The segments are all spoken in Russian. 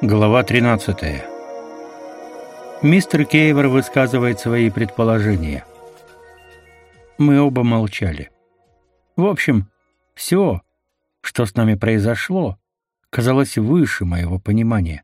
Глава 13. Мистер Кейвор высказывает свои предположения. Мы оба молчали. В общем, все, что с нами произошло, казалось выше моего понимания.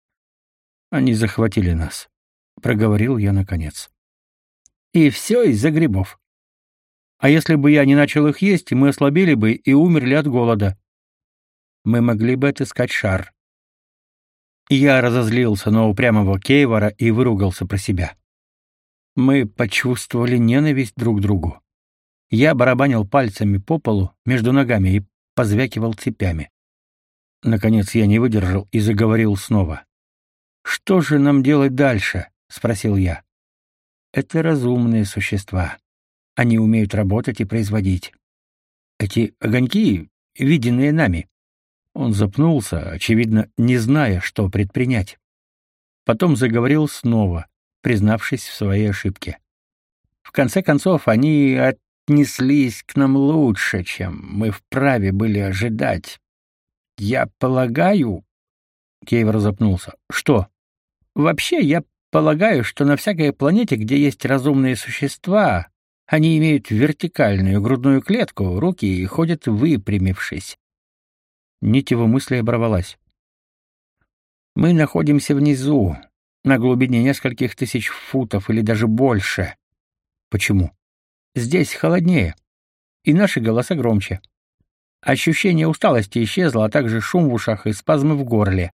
Они захватили нас, проговорил я наконец. И все из-за грибов. А если бы я не начал их есть, мы ослабели бы и умерли от голода. Мы могли бы отыскать шар. Я разозлился на упрямого Кейвора и выругался про себя. Мы почувствовали ненависть друг к другу. Я барабанил пальцами по полу между ногами и позвякивал цепями. Наконец я не выдержал и заговорил снова. «Что же нам делать дальше?» — спросил я. «Это разумные существа. Они умеют работать и производить. Эти огоньки, виденные нами». Он запнулся, очевидно, не зная, что предпринять. Потом заговорил снова, признавшись в своей ошибке. В конце концов, они отнеслись к нам лучше, чем мы вправе были ожидать. Я полагаю... Кейвор запнулся. Что? Вообще, я полагаю, что на всякой планете, где есть разумные существа, они имеют вертикальную грудную клетку, руки и ходят выпрямившись. Нить его мысли оборвалась. Мы находимся внизу, на глубине нескольких тысяч футов или даже больше. Почему? Здесь холоднее, и наши голоса громче. Ощущение усталости исчезло, а также шум в ушах и спазмы в горле.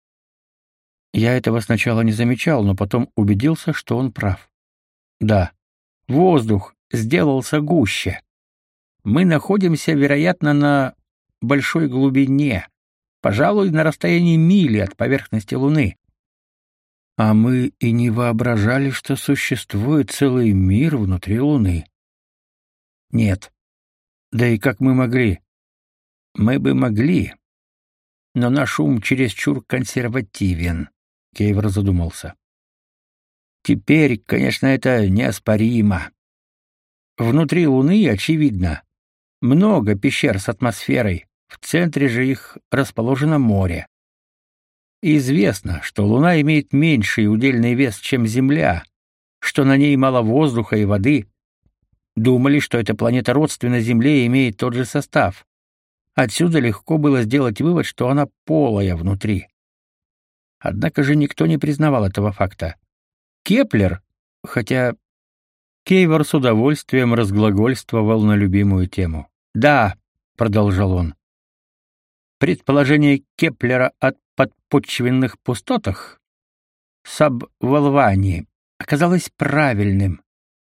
Я этого сначала не замечал, но потом убедился, что он прав. Да, воздух сделался гуще. Мы находимся, вероятно, на большой глубине, пожалуй, на расстоянии мили от поверхности Луны. А мы и не воображали, что существует целый мир внутри Луны. Нет. Да и как мы могли? Мы бы могли, но наш ум чересчур консервативен. Кейвор задумался. Теперь, конечно, это неоспоримо. Внутри Луны, очевидно, много пещер с атмосферой. В центре же их расположено море. Известно, что Луна имеет меньший удельный вес, чем Земля, что на ней мало воздуха и воды. Думали, что эта планета родственна Земле и имеет тот же состав. Отсюда легко было сделать вывод, что она полая внутри. Однако же никто не признавал этого факта. Кеплер, хотя Кейвор с удовольствием разглагольствовал на любимую тему. «Да», — продолжал он, — «предположение Кеплера о подпочвенных пустотах, сабволвании, оказалось правильным.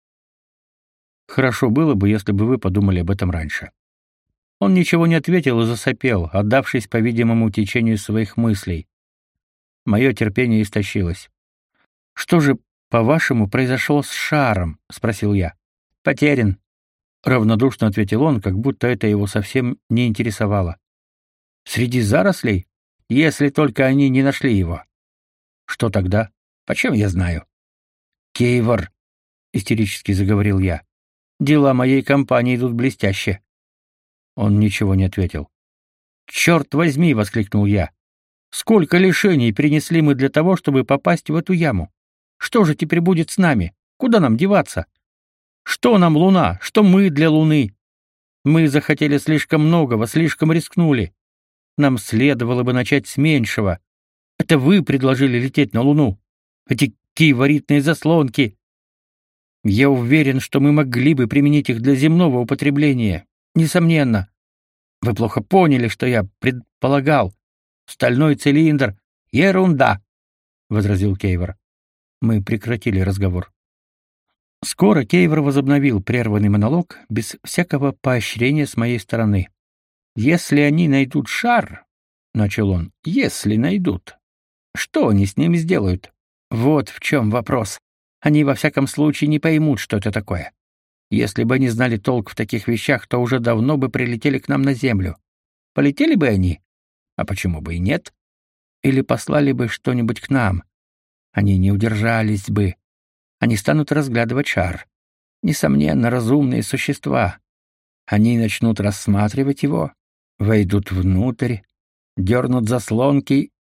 Хорошо было бы, если бы вы подумали об этом раньше». Он ничего не ответил и засопел, отдавшись, по-видимому, течению своих мыслей. Мое терпение истощилось. «Что же, по-вашему, произошло с шаром?» — спросил я. «Потерян», — равнодушно ответил он, как будто это его совсем не интересовало. «Среди зарослей? Если только они не нашли его». «Что тогда? Почем я знаю?» «Кейвор», — истерически заговорил я, — «дела моей компании идут блестяще». Он ничего не ответил. «Черт возьми!» — воскликнул я. «Сколько лишений принесли мы для того, чтобы попасть в эту яму? Что же теперь будет с нами? Куда нам деваться? Что нам Луна? Что мы для Луны? Мы захотели слишком многого, слишком рискнули. Нам следовало бы начать с меньшего. Это вы предложили лететь на Луну. Эти киеваритные заслонки. Я уверен, что мы могли бы применить их для земного употребления. Несомненно. Вы плохо поняли, что я предполагал. Стальной цилиндр — ерунда», — возразил Кейвор. Мы прекратили разговор. Скоро Кейвор возобновил прерванный монолог без всякого поощрения с моей стороны. «Если они найдут шар, — начал он, — если найдут, что они с ним сделают? Вот в чем вопрос. Они во всяком случае не поймут, что это такое. Если бы они знали толк в таких вещах, то уже давно бы прилетели к нам на Землю. Полетели бы они? А почему бы и нет? Или послали бы что-нибудь к нам? Они не удержались бы. Они станут разглядывать шар. Несомненно, разумные существа. Они начнут рассматривать его, войдут внутрь, дернут заслонки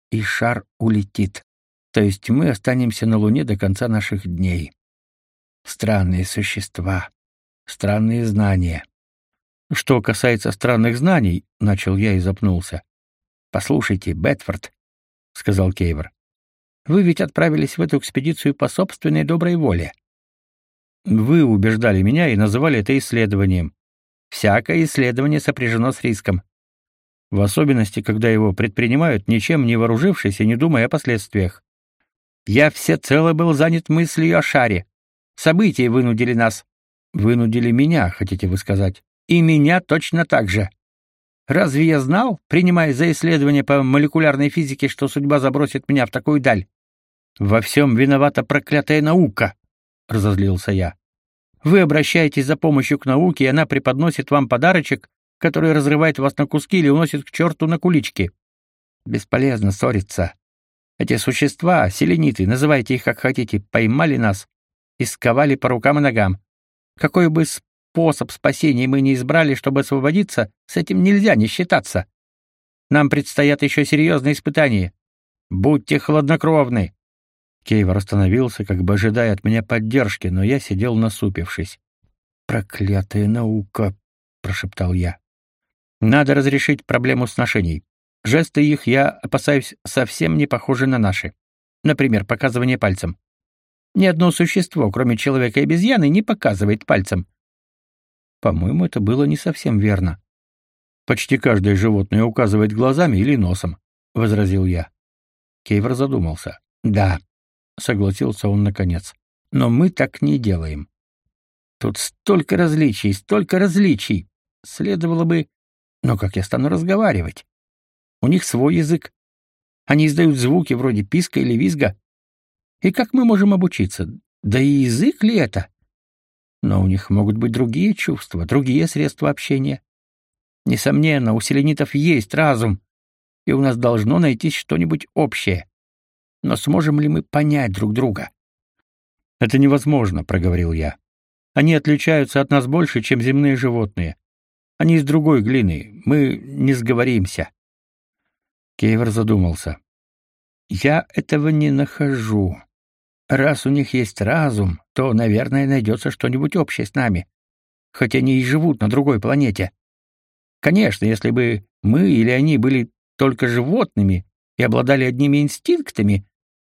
и шар улетит. То есть мы останемся на Луне до конца наших дней. Странные существа, странные знания. Что касается странных знаний, начал я и запнулся. Послушайте, Бетфорд, сказал Кейвор. Вы ведь отправились в эту экспедицию по собственной доброй воле. Вы убеждали меня и называли это исследованием. Всякое исследование сопряжено с риском. В особенности, когда его предпринимают, ничем не вооружившись и не думая о последствиях. Я всецело был занят мыслью о шаре. События вынудили нас. Вынудили меня, хотите вы сказать. И меня точно так же. Разве я знал, принимая за исследование по молекулярной физике, что судьба забросит меня в такую даль? Во всем виновата проклятая наука, разозлился я. Вы обращаетесь за помощью к науке, и она преподносит вам подарочек, который разрывает вас на куски или уносит к черту на кулички. Бесполезно ссориться. Эти существа, селениты, называйте их как хотите, поймали нас и сковали по рукам и ногам. Какой бы способ спасения мы ни избрали, чтобы освободиться, с этим нельзя не считаться. Нам предстоят еще серьезные испытания. Будьте хладнокровны. Кейвор остановился, как бы ожидая от меня поддержки, но я сидел насупившись. «Проклятая наука!» — прошептал я. «Надо разрешить проблему сношений. Жесты их, я опасаюсь, совсем не похожи на наши. Например, показывание пальцем. Ни одно существо, кроме человека и обезьяны, не показывает пальцем». По-моему, это было не совсем верно. «Почти каждое животное указывает глазами или носом», — возразил я. Кейвор задумался. «Да», — согласился он наконец. «Но мы так не делаем. Тут столько различий, столько различий. Следовало бы... Но как я стану разговаривать? У них свой язык. Они издают звуки вроде писка или визга. И как мы можем обучиться? Да и язык ли это? Но у них могут быть другие чувства, другие средства общения. Несомненно, у селенитов есть разум, и у нас должно найтись что-нибудь общее. Но сможем ли мы понять друг друга? «Это невозможно», — проговорил я. «Они отличаются от нас больше, чем земные животные. Они из другой глины. Мы не сговоримся». Кейвор задумался. «Я этого не нахожу. Раз у них есть разум, то, наверное, найдется что-нибудь общее с нами, хоть они и живут на другой планете. Конечно, если бы мы или они были только животными и обладали одними инстинктами.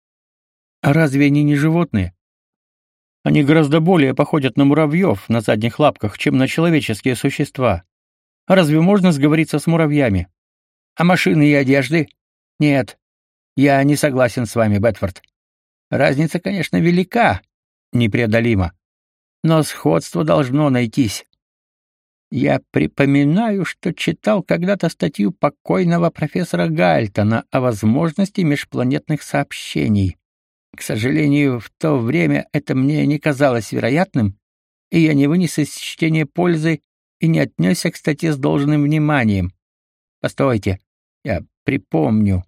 А разве они не животные? Они гораздо более походят на муравьев на задних лапках, чем на человеческие существа. А разве можно сговориться с муравьями? А машины и одежды? Нет, я не согласен с вами, Бетфорд. Разница, конечно, велика, непреодолима, но сходство должно найтись. Я припоминаю, что читал когда-то статью покойного профессора Гальтона о возможности межпланетных сообщений. К сожалению, в то время это мне не казалось вероятным, и я не вынес из чтения пользы и не отнесся к статье с должным вниманием. Постойте, я припомню.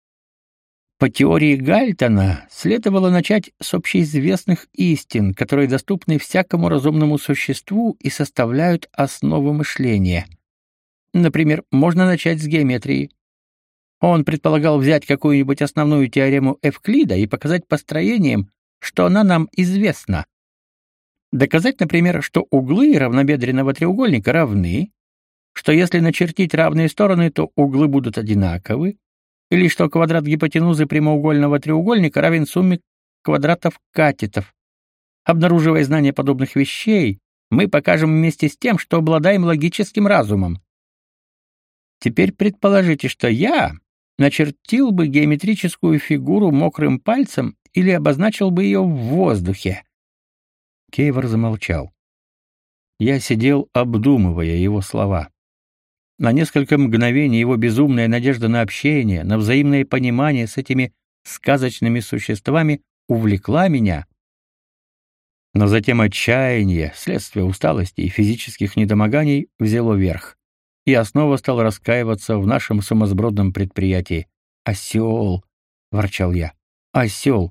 По теории Гальтона следовало начать с общеизвестных истин, которые доступны всякому разумному существу и составляют основу мышления. Например, можно начать с геометрии. Он предполагал взять какую-нибудь основную теорему Эвклида и показать построением, что она нам известна. Доказать, например, что углы равнобедренного треугольника равны, что если начертить равные стороны, то углы будут одинаковы, или что квадрат гипотенузы прямоугольного треугольника равен сумме квадратов катетов. Обнаруживая знание подобных вещей, мы покажем вместе с тем, что обладаем логическим разумом. Теперь предположите, что я начертил бы геометрическую фигуру мокрым пальцем или обозначил бы ее в воздухе. Кейвор замолчал. Я сидел, обдумывая его слова. На несколько мгновений его безумная надежда на общение, на взаимное понимание с этими сказочными существами увлекла меня. Но затем отчаяние, вследствие усталости и физических недомоганий, взяло верх. И я снова стал раскаиваться в нашем сумасбродном предприятии. «Осел!» — ворчал я. «Осел!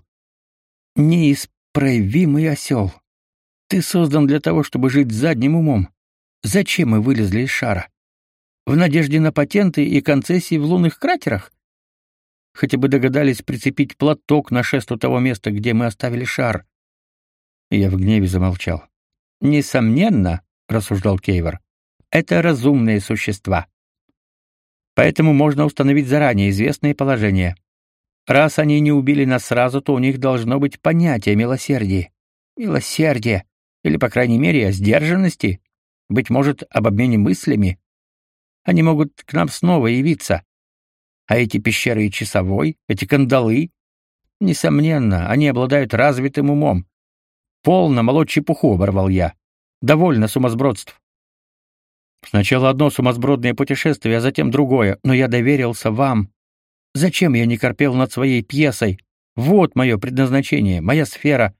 Неисправимый осел! Ты создан для того, чтобы жить задним умом. Зачем мы вылезли из шара? В надежде на патенты и концессии в лунных кратерах? хотя бы догадались прицепить платок на шесту того места, где мы оставили шар. И я в гневе замолчал. Несомненно, рассуждал Кейвор, это разумные существа. Поэтому можно установить заранее известные положения. Раз они не убили нас сразу, то у них должно быть понятие милосердия. Милосердие, или, по крайней мере, о сдержанности, быть может, об обмене мыслями. Они могут к нам снова явиться. А эти пещеры и часовой, эти кандалы, несомненно, они обладают развитым умом. Полно молоть чепуху, оборвал я. Довольно сумасбродств. Сначала одно сумасбродное путешествие, а затем другое, но я доверился вам. Зачем я не корпел над своей пьесой? Вот мое предназначение, моя сфера.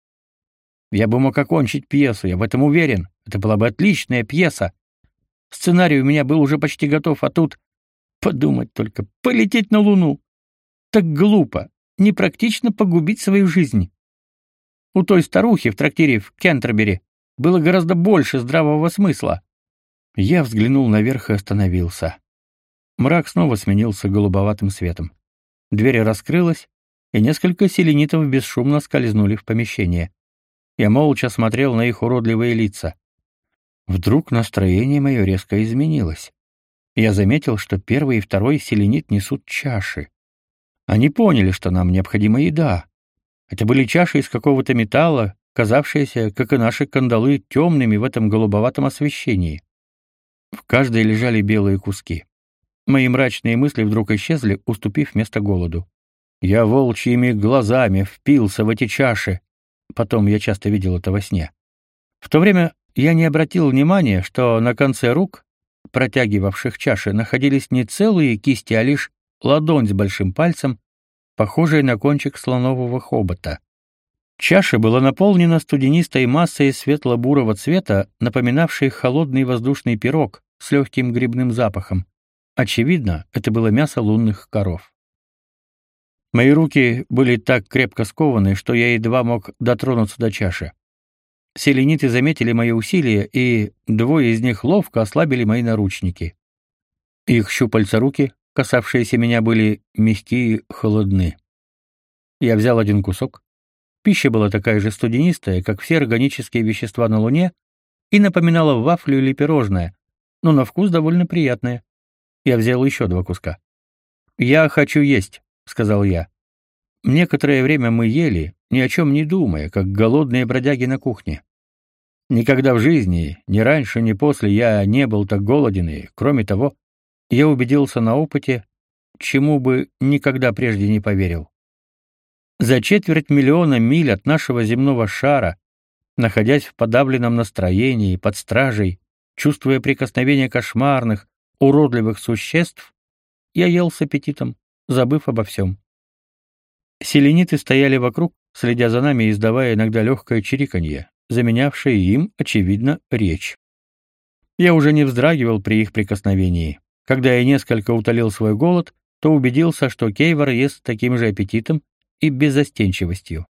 Я бы мог окончить пьесу, я в этом уверен. Это была бы отличная пьеса. Сценарий у меня был уже почти готов, а тут подумать только, полететь на Луну. Так глупо, непрактично погубить свою жизнь. У той старухи в трактире в Кентербери было гораздо больше здравого смысла. Я взглянул наверх и остановился. Мрак снова сменился голубоватым светом. Дверь раскрылась, и несколько селенитов бесшумно скользнули в помещение. Я молча смотрел на их уродливые лица. Вдруг настроение мое резко изменилось. Я заметил, что первый и второй селенит несут чаши. Они поняли, что нам необходима еда. Это были чаши из какого-то металла, казавшиеся, как и наши кандалы, темными в этом голубоватом освещении. В каждой лежали белые куски. Мои мрачные мысли вдруг исчезли, уступив место голоду. Я волчьими глазами впился в эти чаши. Потом я часто видел это во сне. В то время я не обратил внимания, что на конце рук, протягивавших чаши, находились не целые кисти, а лишь ладонь с большим пальцем, похожая на кончик слонового хобота. Чаша была наполнена студенистой массой светло-бурого цвета, напоминавшей холодный воздушный пирог с легким грибным запахом. Очевидно, это было мясо лунных коров. Мои руки были так крепко скованы, что я едва мог дотронуться до чаши. Селениты заметили мои усилия, и двое из них ловко ослабили мои наручники. Их щупальца руки, касавшиеся меня, были мягкие и холодны. Я взял один кусок. Пища была такая же студенистая, как все органические вещества на Луне, и напоминала вафлю или пирожное, но на вкус довольно приятное. Я взял еще 2 куска. «Я хочу есть», — сказал я. Некоторое время мы ели, ни о чем не думая, как голодные бродяги на кухне. Никогда в жизни, ни раньше, ни после, я не был так голоден, и, кроме того, я убедился на опыте, чему бы никогда прежде не поверил. За 250 000 миль от нашего земного шара, находясь в подавленном настроении, под стражей, чувствуя прикосновение кошмарных, уродливых существ, я ел с аппетитом, забыв обо всем. Селениты стояли вокруг, следя за нами и издавая иногда легкое чириканье, заменявшее им, очевидно, речь. Я уже не вздрагивал при их прикосновении. Когда я несколько утолил свой голод, то убедился, что Кейвор ест с таким же аппетитом и беззастенчивостью.